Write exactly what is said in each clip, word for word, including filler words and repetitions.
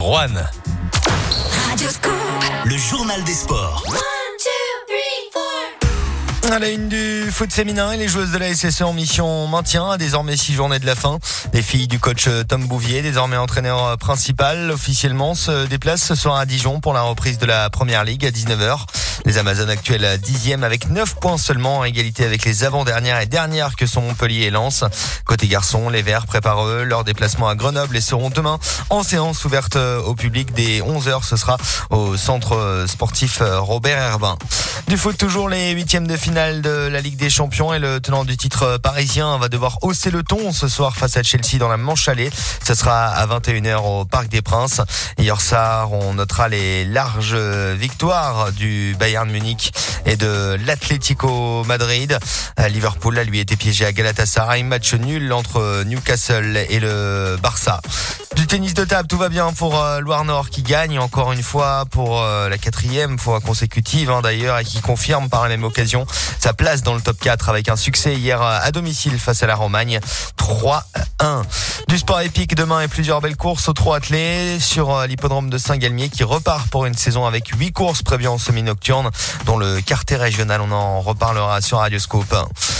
Rouen. Radioscoop, le journal des sports. À la une du foot féminin, et les joueuses de la S S E en mission maintien à désormais six journées de la fin. Les filles du coach Tom Bouvier, désormais entraîneur principal, officiellement se déplacent ce soir à Dijon pour la reprise de la Première Ligue à dix-neuf heures. Les Amazones actuelles dixième avec neuf points seulement, en égalité avec les avant-dernières et dernières que sont Montpellier et Lens. Côté garçons, les Verts préparent eux leur déplacement à Grenoble et seront demain en séance ouverte au public dès onze heures. Ce sera au centre sportif Robert Herbin. Du foot toujours, les huitièmes de finale de la Ligue des Champions, et le tenant du titre parisien va devoir hausser le ton ce soir face à Chelsea dans la Manche allée. Ce sera à vingt et une heures au Parc des Princes. Hier soir, on notera les larges victoires du Bayern Munich et de l'Atlético Madrid. Liverpool a lui été piégé à Galatasaray. Match nul entre Newcastle et le Barça. Du tennis de table, tout va bien pour euh, Loire Nord qui gagne encore une fois pour euh, la quatrième fois consécutive hein, d'ailleurs, et qui confirme par la même occasion sa place dans le top quatre avec un succès hier à domicile face à la Romagne, trois un. Du sport épique demain et plusieurs belles courses au trot attelé sur euh, l'hippodrome de Saint-Galmier qui repart pour une saison avec huit courses prévues en semi-nocturne, dont le quartet régional. On en reparlera sur Radioscoop.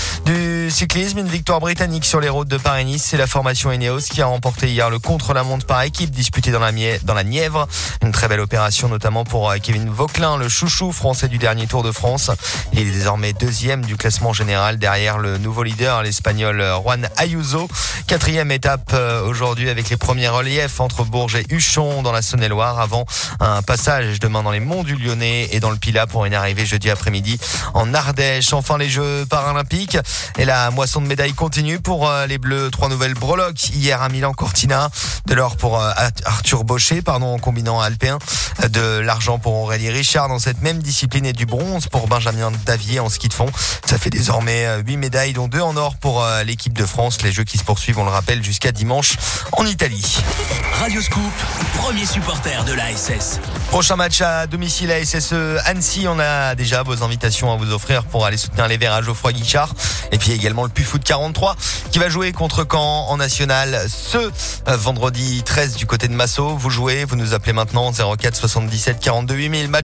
Du cyclisme, une victoire britannique sur les routes de Paris-Nice. C'est la formation Ineos qui a remporté hier le contre-la-montre par équipe disputé dans la, Mie- dans la Nièvre. Une très belle opération notamment pour Kevin Vauquelin, le chouchou français du dernier Tour de France. Il est désormais deuxième du classement général derrière le nouveau leader, l'espagnol Juan Ayuso. Quatrième étape aujourd'hui avec les premiers reliefs entre Bourges et Huchon dans la Saône-et-Loire, avant un passage demain dans les monts du Lyonnais et dans le Pilat pour une arrivée jeudi après-midi en Ardèche. Enfin, les Jeux paralympiques et la moisson de médailles continue pour les Bleus. Trois nouvelles breloques hier à Milan-Cortina. De l'or pour Arthur Baucher, pardon, en combinant alpin. De l'argent pour Aurélie Richard dans cette même discipline et du bronze pour Benjamin Davier en ski de fond. Ça fait désormais huit médailles, dont deux en or pour l'équipe de France. Les Jeux qui se poursuivent, on le rappelle, jusqu'à dimanche en Italie. Radioscoop, premier supporter de l'A S S. Prochain match à domicile à S S E Annecy. On a déjà vos invitations à vous offrir pour aller soutenir les Verts à Geoffroy Guichard. Et puis également le Pufoot quarante-trois qui va jouer contre Caen en national ce vendredi treize du côté de Massot. Vous jouez, vous nous appelez maintenant zéro quatre soixante-dix-sept quarante-deux huit mille.